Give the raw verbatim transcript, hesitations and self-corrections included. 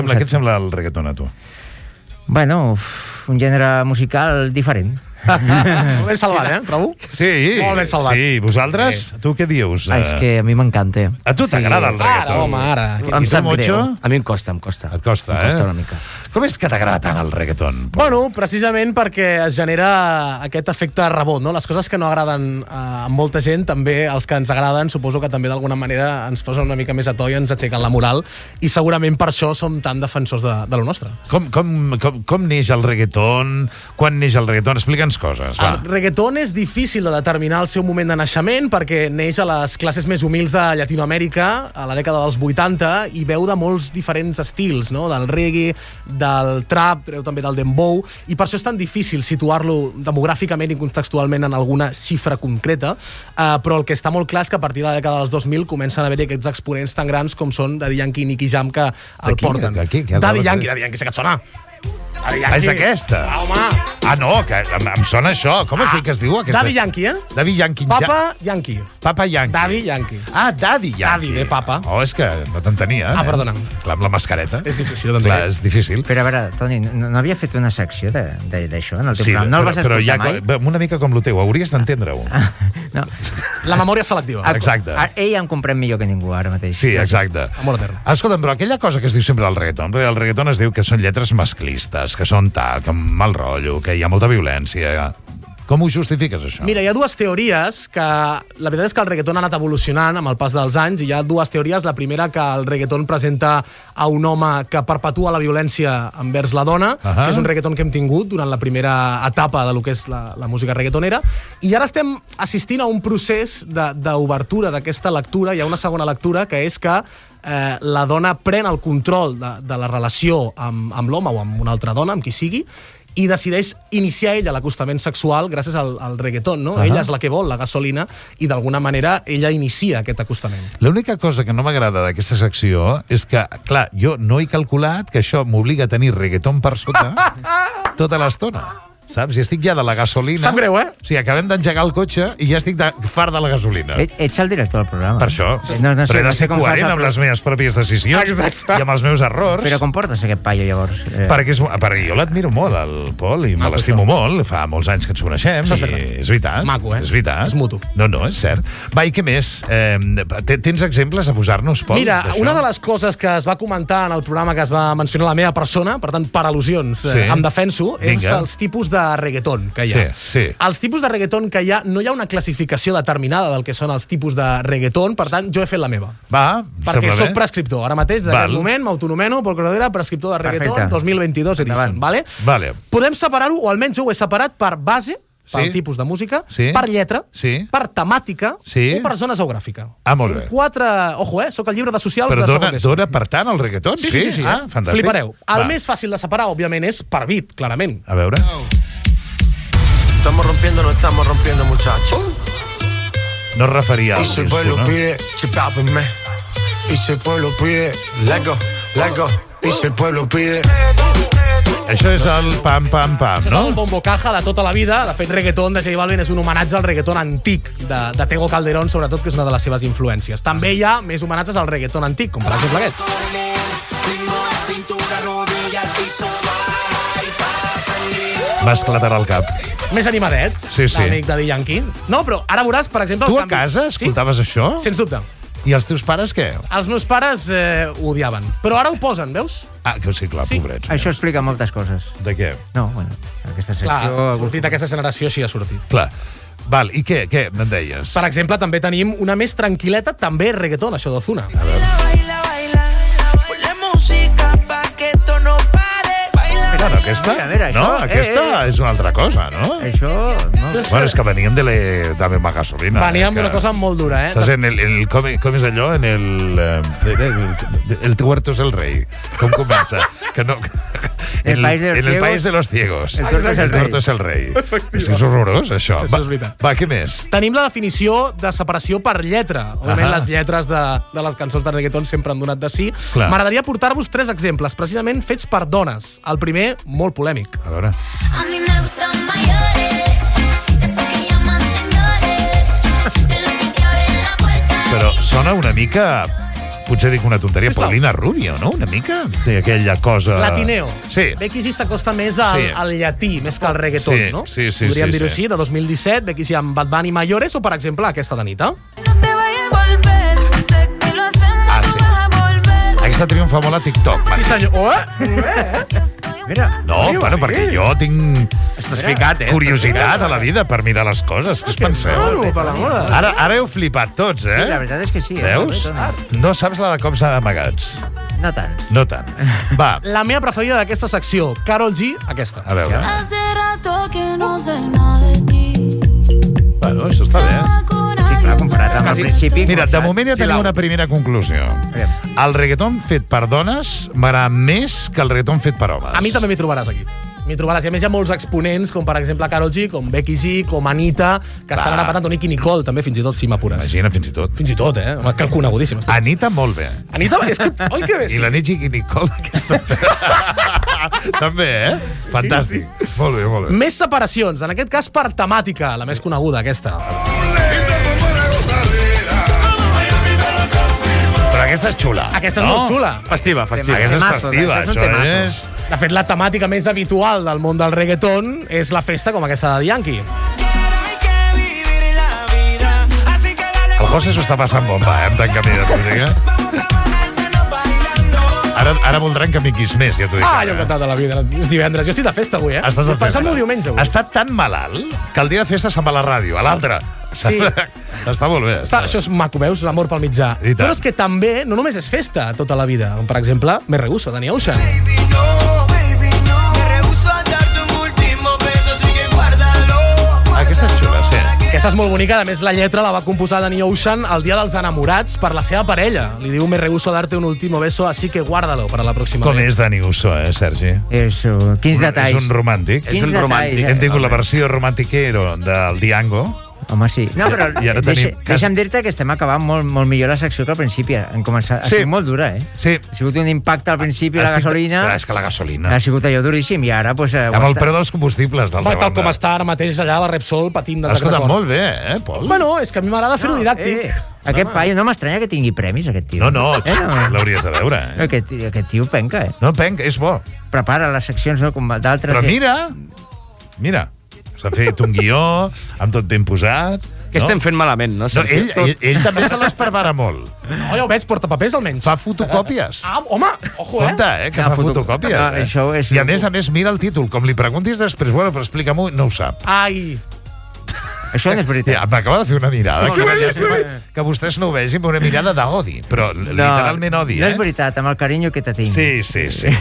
Què et sembla el reggaeton a tu? Bueno, un gènere musical diferent. Molt ben salvat, eh? Trobo? Sí, molt ben salvat. Sí, vosaltres, sí. Tu què dius? Ah, és que a mi m'encanta. A tu t'agrada sí. el reggaeton? Ara, home, ara. Em sap greu. A mi em costa, em costa. Et costa, em costa eh? una mica. Com és que t'agrada tant el reggaeton? Bueno, precisament perquè es genera aquest efecte rebot, no? Les coses que no agraden a molta gent, també els que ens agraden, suposo que també d'alguna manera ens posen una mica més a to i ens aixequen la moral, i segurament per això som tan defensors de, de lo nostre. Com, com, com, com neix el reggaeton? Quan neix el reggaeton? Explica'ns coses, va. El reggaeton és difícil de determinar el seu moment de naixement perquè neix a les classes més humils de Llatinoamèrica a la dècada dels vuitanta i veu de molts diferents estils, no? Del reggae, del trap, també del dembow, i per això és tan difícil situar-lo demogràficament i contextualment en alguna xifra concreta, eh, però el que està molt clar és que a partir de la dècada dels dos mil comencen a haver-hi aquests exponents tan grans com són Daddy Yankee i Nicky Jam que el Aquí, porten. aquí, aquí, Daddy Yankee, Daddy Yankee, sé que et sona. Ah, és aquesta? Ah, home! Ah, no, que em, em sona això. Com es diu que es diu aquesta? Daddy Yankee, eh? Daddy Yankee. Papa Yankee. Papa Yankee. Daddy Yankee. Ah, Daddy Yankee. Daddy de papa. Oh, és que no t'entenia. Ah, eh? perdona. Clar, amb la mascareta. És difícil d'entendre. Clar, és difícil. Però a veure, Toni, no, no havia fet una secció d'això en el teu Sí, programa? No el però, vas però escoltar ja, mai? una mica com el teu, hauries d'entendre-ho. No. La memòria selectiva. Exacte. Ah, ell em comprèn millor que ningú ara mateix. Sí, exacte. Amor etern. Escolta'm, però aquella cosa que es diu sempre al reggaeton, perquè el reggaeton es diu que són lletres masclistes, que són tal, que mal rotllo, que hi ha molta violència. Com ho justifiques, això? Mira, hi ha dues teories que... La veritat és que el reggaeton ha anat evolucionant amb el pas dels anys i hi ha dues teories. La primera, que el reggaeton presenta a un home que perpetua la violència envers la dona, uh -huh. que és un reggaeton que hem tingut durant la primera etapa de lo que és la, la música reggaetonera, i ara estem assistint a un procés d'obertura d'aquesta lectura. Hi ha una segona lectura, que és que eh, la dona pren el control de, de la relació amb, amb l'home o amb una altra dona, amb qui sigui, i decideix iniciar ella l'acostament sexual gràcies al, al reggaeton, no? Uh -huh. Ella és la que vol la gasolina i d'alguna manera ella inicia aquest acostament. L'única cosa que no m'agrada d'aquesta secció és que, clar, jo no he calculat que això m'obliga a tenir reggaeton per sota tota l'estona. Saps? I estic ja de la gasolina. Sap greu, eh? O sigui, acabem d'engegar el cotxe i ja estic de fart de la gasolina. Et, ets el director del programa. Per això. No, no sé, però he de no sé ser com coherent fas el- amb les meves pròpies decisions. Exacte. I amb els meus errors. Però com portes aquest paio, llavors? Eh, Perquè, és, perquè jo l'admiro molt, el Pol, i me Ah, l'estimo això. molt. Fa molts anys que ens coneixem. Això és I veritat. és veritat. Maco, eh? És veritat. És mutu. No, no, és cert. Va, i què més? Eh, te- tens exemples a posar-nos, Pol? Mira, d'això? una de les coses que es va comentar en el programa que es va mencionar la meva persona, per tant, per al·lusions, eh, Sí. em defenso, és Vinga. els tipus de reggaeton que hi ha. Sí, sí. Els tipus de reggaeton que hi ha, no hi ha una classificació determinada del que són els tipus de reggaeton, per tant, jo he fet la meva. Va, em Perquè sembla soc bé. prescriptor. Ara mateix, Val. d'aquest moment, m'autonomeno, Pol Corredera, prescriptor de reggaeton Perfecte. dos mil vint-i-dos edition. Endavant. Vale? Vale. Podem separar-ho, o almenys jo ho he separat, per base, per Sí. tipus de música, Sí. per lletra, Sí. per temàtica Sí. o per zona geogràfica. Ah, molt bé. Són quatre... Ojo, eh? Soc el llibre de socials Però de dona, segon d'ESO. dona per tant el reggaeton? Sí, sí, sí. sí Ah, eh? fantàstic. Flipareu. El Va. més fàcil de separar, òbviament, és per beat, clarament. A veure. Estamos rompiendo, no estamos rompiendo, muchachos. No es referia al Y si el disco, pueblo no? pide, chipápenme. Y si el pueblo pide, let go, let go. Y si el pueblo pide. Això és el pam, pam, pam, Això és no? el bombo caja de tota la vida. De fet, reggaeton de J Balvin és un homenatge al reggaeton antic de, de Tego Calderón, sobretot, que és una de les seves influències. També hi ha més homenatges al reggaeton antic, com per exemple aquest. Va esclatar al cap. Més animadet, Sí, sí. l'amic Daddy Yankee. No, però ara veuràs, per exemple... Tu el a canvi- casa escoltaves això? Sí? Sens dubte. I els teus pares què? Els meus pares eh, ho odiaven. Però ara ho posen, veus? Ah, que sí, clar, Sí. pobrets. Això explica moltes coses. De què? No, bueno, aquesta secció... Clar, ha a gust- sortit aquesta generació, així ha sortit. Clar. Val, i què? Què me'n deies? Per exemple, també tenim una més tranquil·leta, també reggaeton, això d'Ozuna. Baila, baila, ponle música pa' que esto no pare. Baila, Bueno, aquesta, Mira, mira, no, això, eh, aquesta eh. és una altra cosa, no? Això... No. Bueno, és que veníem de la, de la gasolina. Veníem eh, que- d'una cosa molt dura, eh? Saps, en el, en el, com, com és allò? En el... Eh, el, el tuerto és el rei. Com comença? Que no... El En país de los en el ciegos. país de los ciegos. El tuerto és el El tuerto rei. és el rei. És que és horrorós, això. Això Va, és veritat. va, què més? Tenim la definició de separació per lletra. Òbviament, Ahà. les lletres de, de les cançons de reggaeton sempre han donat de sí. Clar. M'agradaria portar-vos tres exemples, precisament fets per dones. El primer, molt polèmic. A veure... A mí me gustan mayores, esos que llaman señores, de los que te abren la puerta. Però sona una mica potser dic una tonteria, Sisplau. Paulina Rubio, no? Una mica? Té aquella cosa... Latineo. Sí. Becky G s'acosta més al, Sí. al llatí, més que al reggaeton, Sí, no? sí, sí, Podríem sí, dir-ho sí. així, de dos mil disset, Becky G amb Bad Bunny Mayores, o, per exemple, aquesta d'Anita. No te vayas a volver, sé que lo hacemos, Ah, no sí. vas a volver. Aquesta triomfa molt a TikTok. Sí, senyor. Oh, eh? Mira, No, bueno, perquè jo tinc Estàs ficat, eh? curiositat a la vida per mirar les coses. Què us penseu? Bueno, per l'amor de... Ara, ara heu flipat tots, eh? sí, la veritat és que sí. eh, Veus? reggaeton. No saps la de cops amagats. No tant. No tant. Va, La meva preferida d'aquesta secció, Karol G, aquesta. a veure. Hace rato que no sé nada de ti. Bueno, això està bé. Sí, clar, comparat amb el principi... Mira, de començat. moment ja tenim una primera conclusió. Aviam. El reggaeton fet per dones m'agrada més que el reggaeton fet per homes. A mi també m'hi trobaràs aquí. M'hi trobaràs. I a més hi ha molts exponents, com per exemple Karol G, com Becky G, com Anita, que estan Va. ara patant, o Nicki Nicole, també, fins i tot, si m'apures. Imagina, fins i tot. Fins i tot, eh? Que el conegudíssim. estic. Anita, molt bé. Anita, és que... Oi, que bé, I sí. la Nitsi Nicole, aquesta... també, eh? Fantàstic. Molt bé, molt bé. Més separacions, en aquest cas per temàtica, la més coneguda, aquesta. Però aquesta és xula. Aquesta és molt xula. Festiva, festiva. Aquesta és Temazo, festiva. és un Això temazo. és... De fet, la temàtica més habitual del món del reggaeton és la festa com aquesta de Yankee. El José s'ho està passant bomba, eh? Amb tant camí de música. Ara, ara voldran que m'hi quis més, ja t'ho dic. Ah, ara, jo eh? encantat de la vida. És divendres. Jo estic de festa avui, eh? Estàs de festa. Pensant-me el diumenge, avui. Està tan malalt que el dia de festa se'n va a la ràdio, a l'altre. Sí. Està molt bé. Està, això és maco, veus? L'amor pel mitjà. I tant. Però és que també, no només és festa tota la vida, com per exemple, Me Rehuso, Danny Ocean. Aquesta és xula, sí. Aquesta és molt bonica, a més la lletra la va composar Danny Ocean el dia dels enamorats per la seva parella. Li diu, me rehuso darte un último beso, así que guárdalo para la próxima Com vez. és Dani Uso, eh, Sergi? Eso, quins Un- detalls. És un romàntic. És un Quins romàntic. detalls, Hem eh? tingut la versió romantiquero del Diango. Home, sí. No, però I ara tenim deixa, cas- deixa'm dir-te que estem acabant molt, molt millor la secció que al principi. Han començat, ha Sí. sigut molt dura, eh? Sí. Ha sigut un impacte al principi, la Estic- gasolina. Clar, és que la gasolina. Ha sigut allò duríssim, i ara, doncs... Eh, Amb el preu dels combustibles, d'altra Home, tal banda. com està ara mateix allà a la Repsol patint de Escolta, record. molt bé, eh, Pol? Bueno, és que a mi m'agrada fer-ho didàctic. Eh, aquest paio, no m'estranya que tingui premis, aquest tio. No, no, Eh, no. l'hauries de veure, eh? Aquest, tio- aquest tio penca, eh? No, penc, és bo. Prepara les seccions, no, com d'altres... Però eh? mira, mira, s'ha fet un guió, amb tot ben posat. Què no? estem fent malament, no? No, Sergi? ell, ell, ell també se les prepara molt. No, ja ho veig, porta papers almenys. Fa fotocòpies. Ah, home, ojo, eh? Compte, eh, que Ah, fa foto- fotocòpies. Ah, Eh? això és- I a més a més, mira el títol. Com li preguntis després, bueno, però explica-m'ho, no ho sap. Ai, Això no és veritat. Ja, m'acaba de fer una mirada. No, que, no, no, no, que vostès no ho vegin, però una mirada d'odi. Però literalment odi, no eh? és veritat, amb el carinyo que te tinc. Sí, sí, sí.